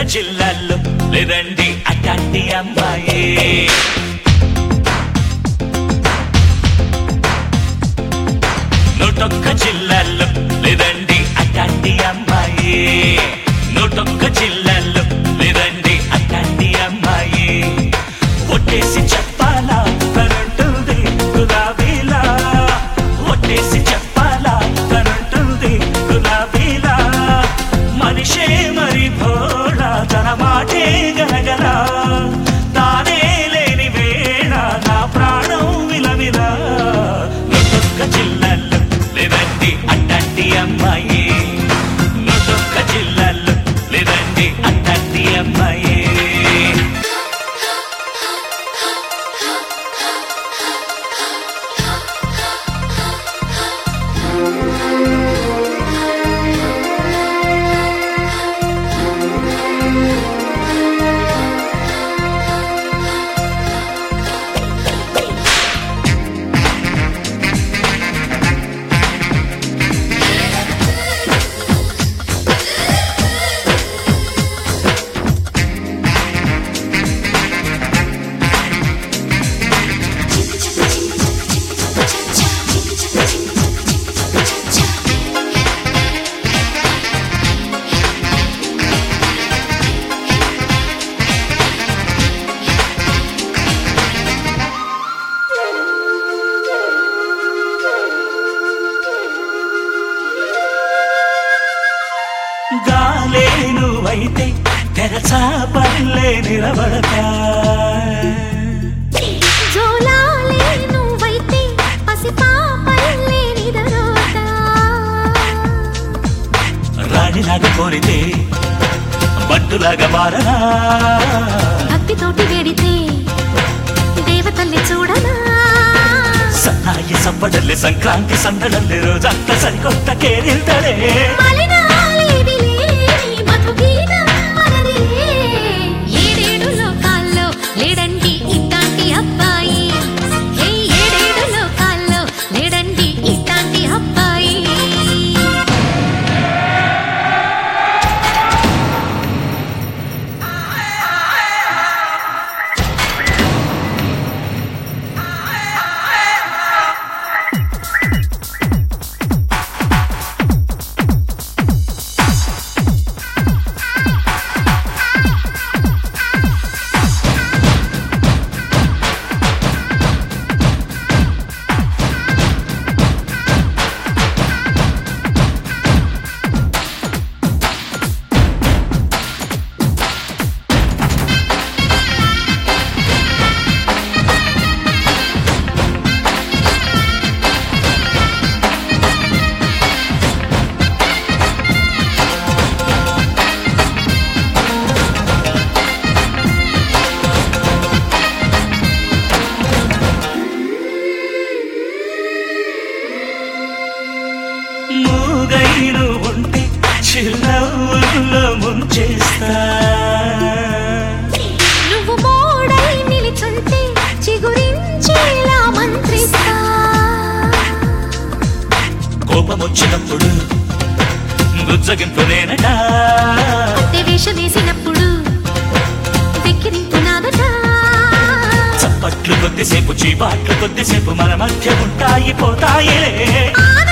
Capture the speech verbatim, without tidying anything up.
జిల్లాల్లో లేదండి అట్లాంటి అమ్మాయి. నూటొక్క జిల్లాల్లో లేదండి అట్లాంటి అమ్మాయి. నూటొక్క జిల్లాల్లో లేదండి అట్లాంటి అమ్మాయి. ఒట్టేసి చెప్పాలా తనుంటుంది గులాబీలా, ఒట్టేసి చెప్పాలా తనుంటుంది గులాబీలా. మనిషే మరి భోళా తన మాటే గలగల, తానే లేని వేళ నా ప్రాణం విలవిలా. నూటొక్క జిల్లాల్లో లేదండి అట్లాంటి అమ్మాయి. నూటొక్క జిల్లాల్లో లేదండి అట్లాంటి అమ్మాయి. గాలే నువ్వైతే తెరచా పల్లె నిలబడతా, జోలాలే నువ్వైతే పసిపాపల్లే నిదరోతా. రాణిలాగా కోరితే బట్టులాగా మారనా, భక్తితోటి వేడితే దేవతల్ని చూడనా. సన్నాయి సప్పడల్లే సంక్రాంతి సందడల్లే రోజంత సరికొత్త కేరింతలే. మలినాలేవి లేని మధుగీతం మనదే. ఏడేడు లోకాల్లో లేడండి ఇట్లాంటి అబ్బాయి. హే ఏడేడు లోకాల్లో లేడండి ఇట్లాంటి అబ్బాయి. మూగైను ఉంటే చిరునవ్వుల్లో ముంచేస్తా, నువ్వు మోడై నిలిచుంటే చిగురించేలా మంత్రిస్తా. కోపం వచ్చినప్పుడు బుజ్జగింపు నేనట, అద్దె వేషం వేసినప్పుడు వెక్కిరింపు నాదట. చప్పట్లు కొద్దిసేపు చీపాట్లు కొద్దిసేపు మన మధ్య ఉంటాయి పోతాయిలే. ఆ